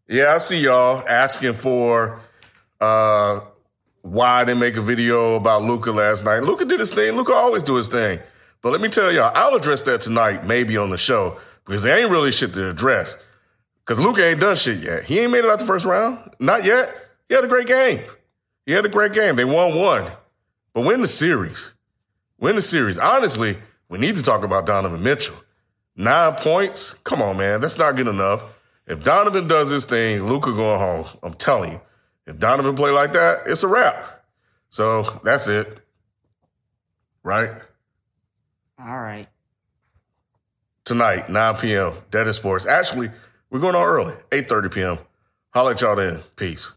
Yeah, I see y'all asking for why I didn't make a video about Luka last night. Luka did his thing. Luka always do his thing. But let me tell y'all, I'll address that tonight, maybe on the show, because there ain't really shit to address. Because Luka ain't done shit yet. He ain't made it out the first round. Not yet. He had a great game. They won one. But win the series. Honestly, we need to talk about Donovan Mitchell. 9 points? Come on, man. That's not good enough. If Donovan does his thing, Luka going home. I'm telling you. If Donovan play like that, it's a wrap. So that's it. Right? All right. Tonight, 9 p.m., Dead in Sports. Actually, we're going on early, 8:30 p.m. Holla at y'all then. Peace.